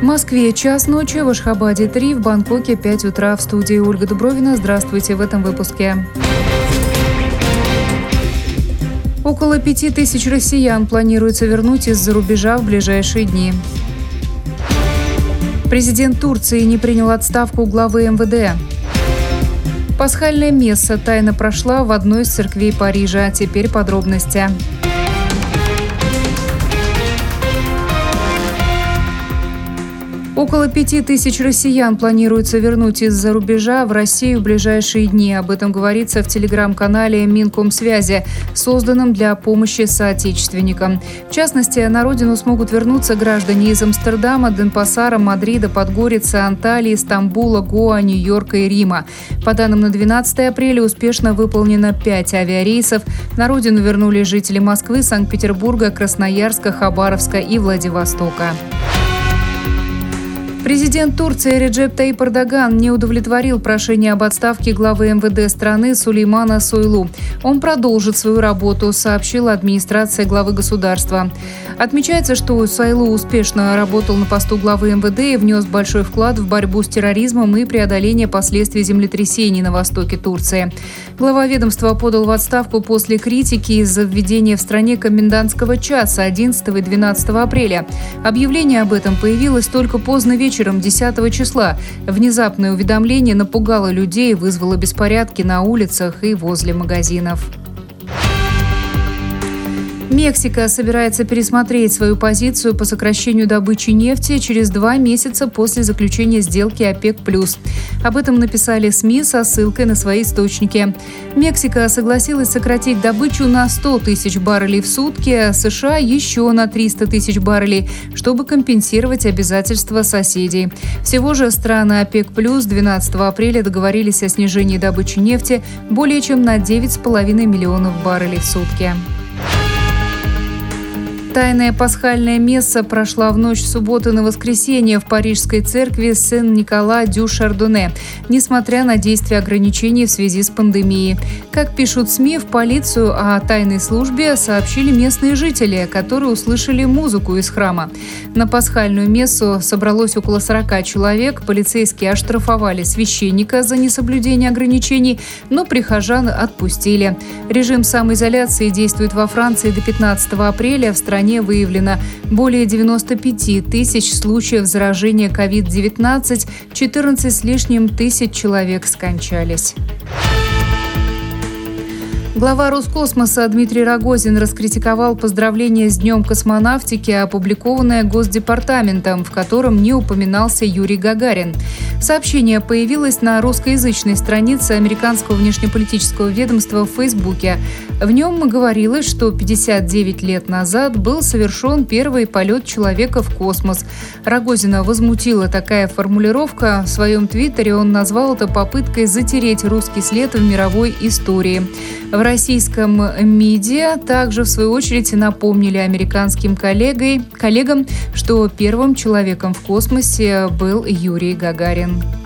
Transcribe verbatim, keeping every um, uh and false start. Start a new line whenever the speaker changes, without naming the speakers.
В Москве час ночи, в Ашхабаде три, в Бангкоке пять утра. В студии Ольга Дубровина. Здравствуйте в этом выпуске. Около пяти тысяч россиян планируется вернуть из-за рубежа в ближайшие дни. Президент Турции не принял отставку главы эм вэ дэ. Пасхальная месса тайно прошла в одной из церквей Парижа. Теперь подробности. Около пяти тысяч россиян планируется вернуть из-за рубежа в Россию в ближайшие дни. Об этом говорится в телеграм-канале Минкомсвязи, созданном для помощи соотечественникам. В частности, на родину смогут вернуться граждане из Амстердама, Денпасара, Мадрида, Подгорицы, Анталии, Стамбула, Гоа, Нью-Йорка и Рима. По данным на двенадцатое апреля успешно выполнено пять авиарейсов. На родину вернулись жители Москвы, Санкт-Петербурга, Красноярска, Хабаровска и Владивостока. Президент Турции Реджеп Таyyip Эрдоган не удовлетворил прошение об отставке главы эм вэ дэ страны Сулеймана Сойлу. Он продолжит свою работу, сообщила администрация главы государства. Отмечается, что Сойлу успешно работал на посту главы эм вэ дэ и внес большой вклад в борьбу с терроризмом и преодоление последствий землетрясений на востоке Турции. Глава ведомства подал в отставку после критики из-за введения в стране комендантского часа одиннадцатого и двенадцатого апреля. Объявление об этом появилось только поздно вечером. Вечером десятого числа. Внезапное уведомление напугало людей и вызвало беспорядки на улицах и возле магазинов. Мексика собирается пересмотреть свою позицию по сокращению добычи нефти через два месяца после заключения сделки ОПЕК+. Об этом написали СМИ со ссылкой на свои источники. Мексика согласилась сократить добычу на сто тысяч баррелей в сутки, а США еще на триста тысяч баррелей, чтобы компенсировать обязательства соседей. Всего же страны ОПЕК+ двенадцатого апреля договорились о снижении добычи нефти более чем на девять с половиной миллионов баррелей в сутки. Тайная пасхальная месса прошла в ночь с субботы на воскресенье в парижской церкви Сен-Никола-дю-Шардоне, несмотря на действия ограничений в связи с пандемией. Как пишут СМИ, в полицию о тайной службе сообщили местные жители, которые услышали музыку из храма. На пасхальную мессу собралось около сорока человек. Полицейские оштрафовали священника за несоблюдение ограничений, но прихожан отпустили. Режим самоизоляции действует во Франции до пятнадцатого апреля. В стране выявлено более девяноста пяти тысяч случаев заражения ковид девятнадцать, четырнадцать с лишним тысяч человек скончались. Глава Роскосмоса Дмитрий Рогозин раскритиковал поздравление с Днем космонавтики, опубликованное Госдепартаментом, в котором не упоминался Юрий Гагарин. Сообщение появилось на русскоязычной странице американского внешнеполитического ведомства в Фейсбуке. В нем говорилось, что пятьдесят девять лет назад был совершен первый полет человека в космос. Рогозина возмутила такая формулировка. В своем твиттере он назвал это попыткой затереть русский след в мировой истории. В российском МИДе также, в свою очередь, напомнили американским коллегой, коллегам, что первым человеком в космосе был Юрий Гагарин.